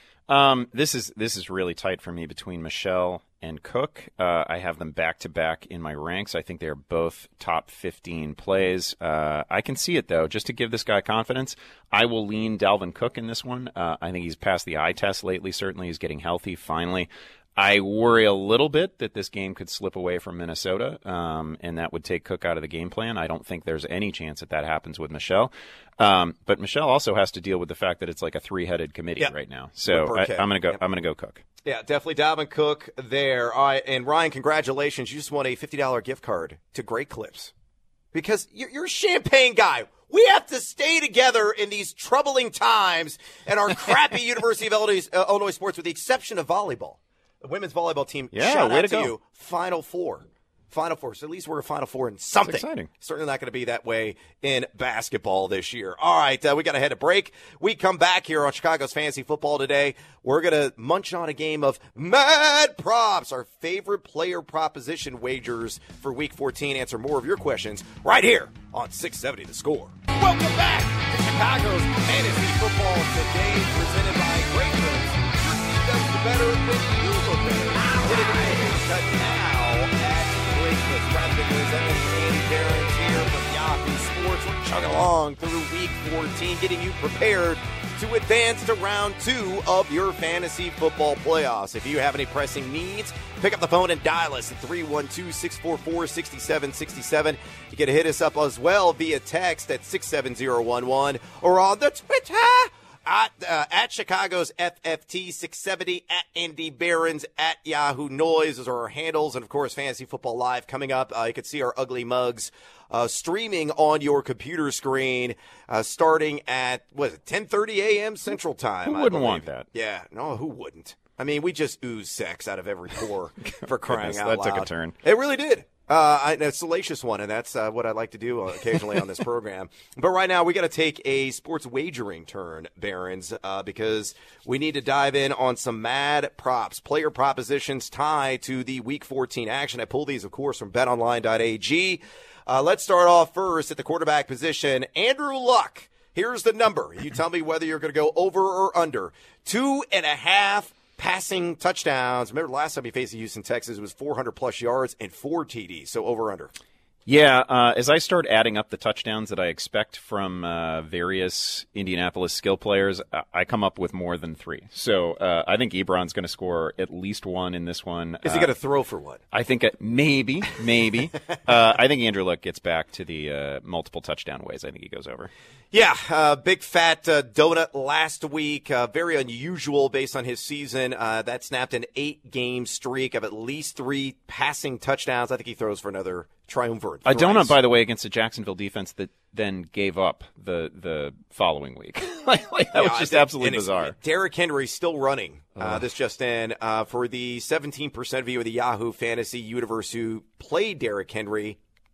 Um, this is this is really tight for me between Michelle and Cook. Uh, I have them back to back in my ranks. I think they're both top fifteen plays. Uh, I can see it though. Just to give this guy confidence, I will lean Dalvin Cook in this one. Uh, I think he's passed the eye test lately. Certainly, he's getting healthy finally. I worry a little bit that this game could slip away from Minnesota, um, and that would take Cook out of the game plan. I don't think there's any chance that that happens with Michelle. Um, but Michelle also has to deal with the fact that it's like a three-headed committee Yep. right now. So I, I'm going to go. Yep. I'm going to go Cook. Yeah, definitely Dalvin Cook there. All right, and Ryan, congratulations. You just won a fifty dollars gift card to Great Clips because you're, you're a Champaign guy. We have to stay together in these troubling times and our crappy University of Illinois, uh, Illinois sports, with the exception of volleyball. The women's volleyball team, Yeah, shout way out to to go. you. Final Four. Final Four. So at least we're a Final Four in something. That's exciting. Certainly not going to be that way in basketball this year. All right, uh, we got to head a break. We come back here on Chicago's Fantasy Football today. We're going to munch on a game of Mad Props, our favorite player proposition wagers for Week fourteen. Answer more of your questions right here on six seventy The Score. Welcome back to Chicago's Fantasy Football today, presented by Great Clips. Your team does the better when you look better. Get it in the cut now at Great Clips. Bradley Grisel and Andy Behrens here from Yahoo Sports. We're chugging along through Week fourteen, getting you prepared to advance to round two of your fantasy football playoffs. If you have any pressing needs, pick up the phone and dial us at three one two, six four four, six seven six seven. You can hit us up as well via text at six seven zero one one or on the Twitter at, uh, at Chicago's F F T six seventy, at Andy Behrens, at Yahoo Noise. Those are our handles. And, of course, Fantasy Football Live coming up. Uh, you can see our ugly mugs uh, streaming on your computer screen uh, starting at, what is it, ten thirty a.m. Central Time. Who I wouldn't believe. want that? Yeah. No, who wouldn't? I mean, we just ooze sex out of every pore for crying Goodness, out that loud. took a turn. It really did. Uh, I, a salacious one, and that's uh, what I like to do occasionally on this program. But right now, we got to take a sports wagering turn, Barons, uh, because we need to dive in on some mad props, player propositions tied to the Week fourteen action. I pulled these, of course, from bet online dot a g. Uh, let's start off first at the quarterback position. Andrew Luck. Here's the number. You tell me whether you're going to go over or under. Two and a half passing touchdowns. Remember last time he faced the Houston Texans, it was four hundred plus yards and four T Ds. So over under. Yeah, uh, as I start adding up the touchdowns that I expect from uh, various Indianapolis skill players, uh, I come up with more than three. So uh, I think Ebron's going to score at least one in this one. Is he uh, going to throw for what? I think uh, maybe, maybe. uh, I think Andrew Luck gets back to the uh, multiple touchdown ways. I think he goes over. Yeah, uh, big fat uh, donut last week. Uh, very unusual based on his season. Uh, that snapped an eight-game streak of at least three passing touchdowns. I think he throws for another triumvirate. A donut, by the way, against the Jacksonville defense that then gave up the the following week. like, like, that Yeah, was just I think- absolutely and it's- bizarre. Derrick Henry still running. Uh, Ugh. this just in uh, for the seventeen percent view of the Yahoo Fantasy Universe who played Derrick Henry.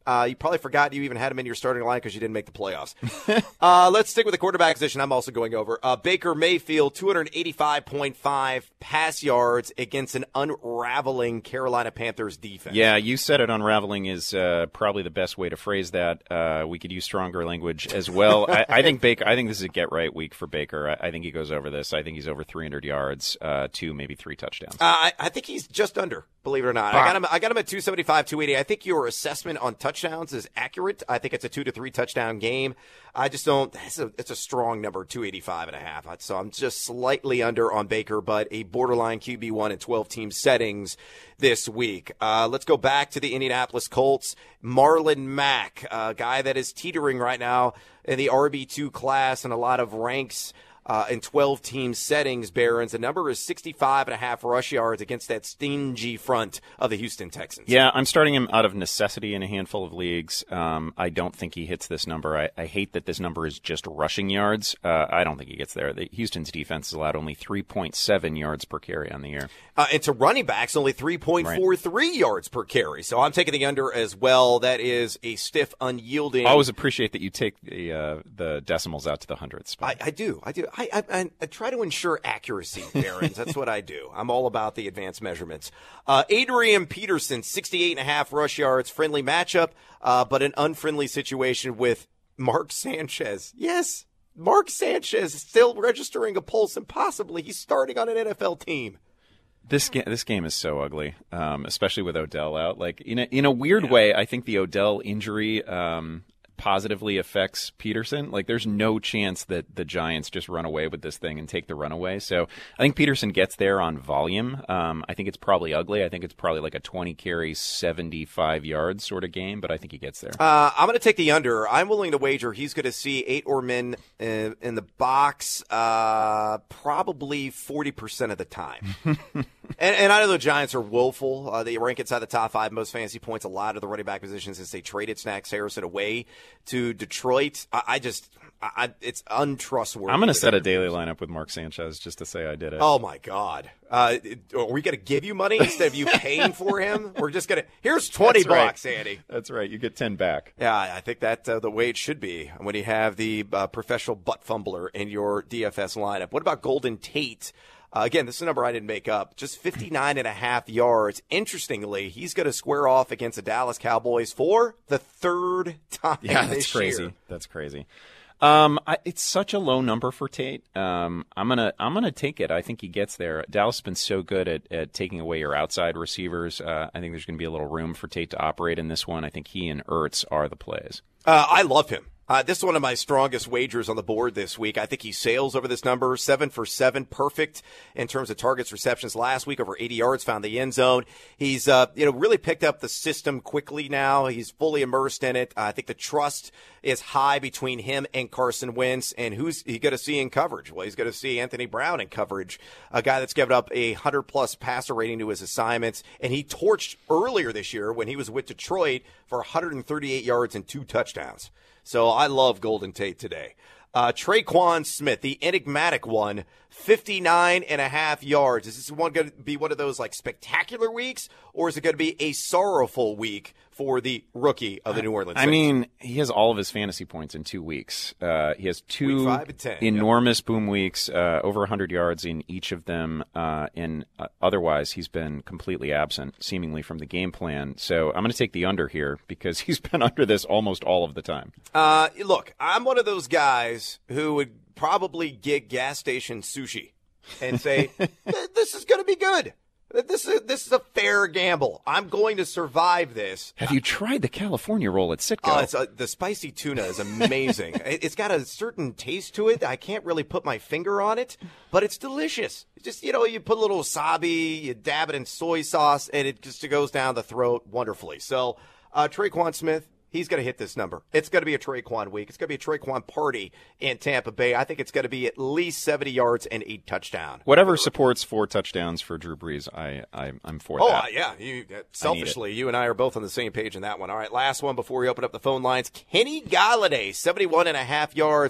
Uh, you probably forgot you even had him in your starting line because you didn't make the playoffs. uh, let's stick with the quarterback position. I'm also going over. Uh, Baker Mayfield, two eighty-five point five pass yards against an unraveling Carolina Panthers defense. Yeah, you said it. Unraveling is uh, probably the best way to phrase that. Uh, we could use stronger language as well. I, I think Baker. I think this is a get right week for Baker. I, I think he goes over this. I think he's over three hundred yards, uh, two maybe three touchdowns. Uh, I, I think he's just under. Believe it or not, ah. I got him. I got him at two seventy-five, two eighty. I think your assessment on touchdowns is accurate. I think it's a two to three touchdown game. I just don't. It's a, it's a strong number, two eighty-five and a half. So I'm just slightly under on Baker, but a borderline Q B one in twelve team settings this week. Uh, let's go back to the Indianapolis Colts. Marlon Mack, a guy that is teetering right now in the R B two class and a lot of ranks. Uh, in twelve team settings, Barons, the number is sixty-five and a half rush yards against that stingy front of the Houston Texans. Yeah, I'm starting him out of necessity in a handful of leagues. Um, I don't think he hits this number. I, I hate that this number is just rushing yards. Uh, I don't think he gets there. The Houston's defense has allowed only three point seven yards per carry on the year. Uh, and to running backs, only three point four three right. yards per carry. So I'm taking the under as well. That is a stiff, unyielding. I always appreciate that you take the uh, the decimals out to the hundredths. I, I do. I do. I, I, I try to ensure accuracy, Barons. That's what I do. I'm all about the advanced measurements. Uh, Adrian Peterson, sixty-eight and a half rush yards, friendly matchup, uh, but an unfriendly situation with Mark Sanchez. Yes, Mark Sanchez still registering a pulse, and possibly he's starting on an N F L team. This game, this game is so ugly, um, especially with Odell out. Like in a, in a weird yeah. way, I think the Odell injury um, positively affects Peterson. Like there's no chance that the Giants just run away with this thing and take the runaway. So I think Peterson gets there on volume. Um, I think it's probably ugly. I think it's probably like a twenty carry, seventy-five yards sort of game, but I think he gets there. Uh, I'm going to take the under. I'm willing to wager he's going to see eight or men in, in the box uh, probably forty percent of the time. and, and I know the Giants are woeful. Uh, they rank inside the top five most fantasy points a lot of the running back positions since they traded Snacks Harrison away to Detroit. I, I just, I, it's untrustworthy. I'm going to set a daily lineup with Mark Sanchez just to say I did it. Oh, my God. Uh, are we going to give you money instead of you paying for him? We're just going to, here's twenty That's bucks, right. Andy. That's right. You get ten back. Yeah, I think that's uh, the way it should be when you have the uh, professional butt fumbler in your D F S lineup. What about Golden Tate? Uh, again, this is a number I didn't make up. Just fifty-nine and a half yards. Interestingly, he's going to square off against the Dallas Cowboys for the third time yeah, this that's crazy. year. That's crazy. Um, I, it's such a low number for Tate. Um, I'm gonna I'm gonna take it. I think he gets there. Dallas has been so good at, at taking away your outside receivers. Uh, I think there's going to be a little room for Tate to operate in this one. I think he and Ertz are the plays. Uh, I love him. Uh, this is one of my strongest wagers on the board this week. I think he sails over this number, seven for seven, perfect in terms of targets, receptions last week, over eighty yards, found the end zone. He's, uh, you know, really picked up the system quickly now. He's fully immersed in it. Uh, I think the trust is high between him and Carson Wentz. And who's he going to see in coverage? Well, he's going to see Anthony Brown in coverage, a guy that's given up a hundred plus passer rating to his assignments. And he torched earlier this year when he was with Detroit for one hundred thirty-eight yards and two touchdowns. So I love Golden Tate today. Uh, Traquan Smith, the enigmatic one, fifty-nine and a half yards. Is this one going to be one of those like spectacular weeks, or is it going to be a sorrowful week for the rookie of the New Orleans Saints? I mean, he has all of his fantasy points in two weeks. Uh, he has two Week five and ten, enormous yep. boom weeks, uh, over one hundred yards in each of them. Uh, and uh, otherwise, he's been completely absent, seemingly, from the game plan. So I'm going to take the under here because he's been under this almost all of the time. Uh, look, I'm one of those guys who would probably get gas station sushi and say, this is going to be good. This is this is a fair gamble. I'm going to survive this. Have you tried the California roll at Sitco? Oh, it's a, the spicy tuna is amazing. It's got a certain taste to it. I can't really put my finger on it, but it's delicious. It's just, you know, you put a little wasabi, you dab it in soy sauce, and it just goes down the throat wonderfully. So, uh, Traquan Smith, he's going to hit this number. It's going to be a Traquan week. It's going to be a Traquan party in Tampa Bay. I think it's going to be at least seventy yards and eight touchdowns. Whatever supports four touchdowns for Drew Brees, I, I, I'm for oh, that. Oh, uh, yeah. You, uh, selfishly, you and I are both on the same page in that one. All right, last one before we open up the phone lines. Kenny Golladay, seventy-one and a half yards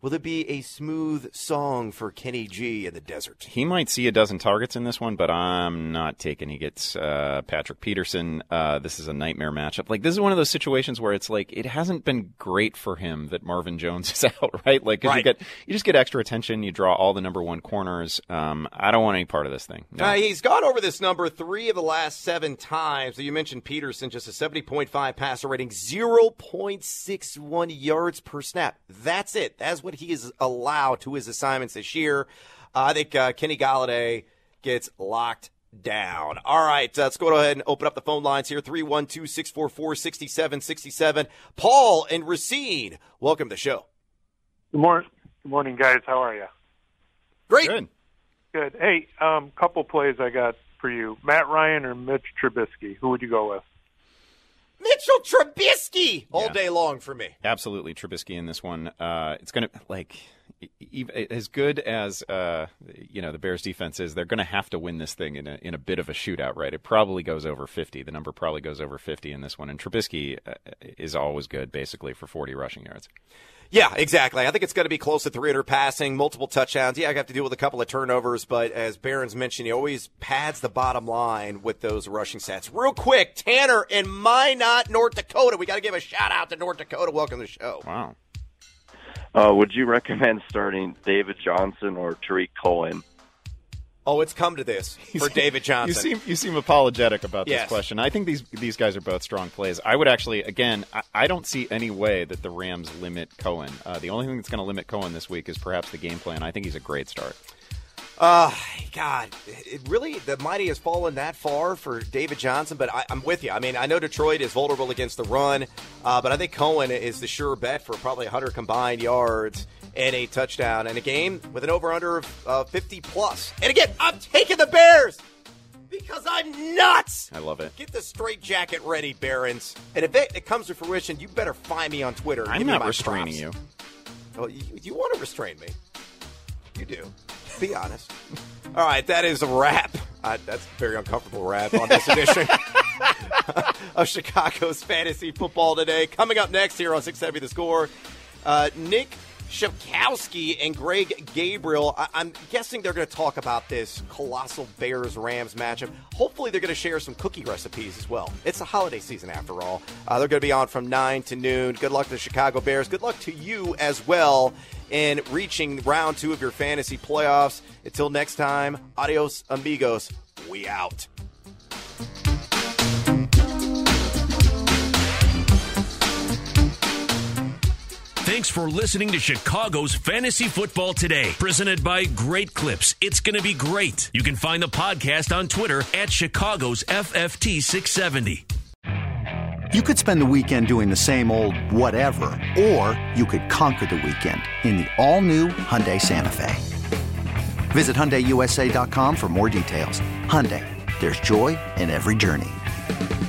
Will it be a smooth song for Kenny G in the desert? He might see a dozen targets in this one, but I'm not taking. He gets uh, Patrick Peterson. Uh, this is a nightmare matchup. Like, this is one of those situations where it's like it hasn't been great for him that Marvin Jones is out, right? Like, 'cause Right. you get you just get extra attention. You draw all the number one corners. Um, I don't want any part of this thing. No. Uh, he's gone over this number three of the last seven times. So you mentioned Peterson, just a seventy point five passer rating, zero point six one yards per snap. That's it. That's what he is allowed to his assignments this year. Uh, I think uh, Kenny Golladay gets locked down. All right, uh, let's go ahead and open up the phone lines here. three one two, six four four, six seven six seven. Paul and Racine, welcome to the show. Good morning, good morning, guys. How are you? Great. Good. Good. Hey, um, couple plays I got for you. Matt Ryan or Mitch Trubisky? Who would you go with? Mitchell Trubisky all day long for me. Absolutely, Trubisky in this one. Uh, it's going to, like, e- e- as good as, uh, you know, the Bears defense is, they're going to have to win this thing in a, in a bit of a shootout, right? It probably goes over fifty. The number probably goes over fifty in this one. And Trubisky uh, is always good, basically, for forty rushing yards. Yeah, exactly. I think it's going to be close to three hundred passing, multiple touchdowns. Yeah, I have to deal with a couple of turnovers, but as Barron's mentioned, he always pads the bottom line with those rushing stats. Real quick, Tanner in Minot, North Dakota. We got to give a shout out to North Dakota. Welcome to the show. Wow. Uh, would you recommend starting David Johnson or Tariq Cohen? Oh, it's come to this for David Johnson. You seem you seem apologetic about this Yes. question. I think these these guys are both strong plays. I would actually, again, I, I don't see any way that the Rams limit Cohen. Uh, the only thing that's going to limit Cohen this week is perhaps the game plan. I think he's a great start. Uh, God, it really, the mighty has fallen that far for David Johnson, but I, I'm with you. I mean, I know Detroit is vulnerable against the run, uh, but I think Cohen is the sure bet for probably one hundred combined yards and a touchdown and a game with an over-under of uh, fifty plus. And again, I'm taking the Bears because I'm nuts. I love it. Get the straight jacket ready, Barons. And if it, it comes to fruition, you better find me on Twitter. and I'm give me not my restraining props. you. Well, you, you want to restrain me. You do. Be honest. All right, that is a wrap. Uh, that's a very uncomfortable wrap on this edition of Chicago's Fantasy Football Today. Coming up next here on six seventy The Score, uh, Nick Shapkowski and Greg Gabriel. I- I'm guessing they're going to talk about this colossal Bears-Rams matchup. Hopefully they're going to share some cookie recipes as well. It's the holiday season after all. Uh, they're going to be on from nine to noon. Good luck to the Chicago Bears. Good luck to you as well in reaching round two of your fantasy playoffs. Until next time, adios, amigos. We out. Thanks for listening to Chicago's Fantasy Football Today, presented by Great Clips. It's going to be great. You can find the podcast on Twitter at Chicago's F F T six seventy. You could spend the weekend doing the same old whatever, or you could conquer the weekend in the all-new Hyundai Santa Fe. Visit Hyundai U S A dot com for more details. Hyundai, there's joy in every journey.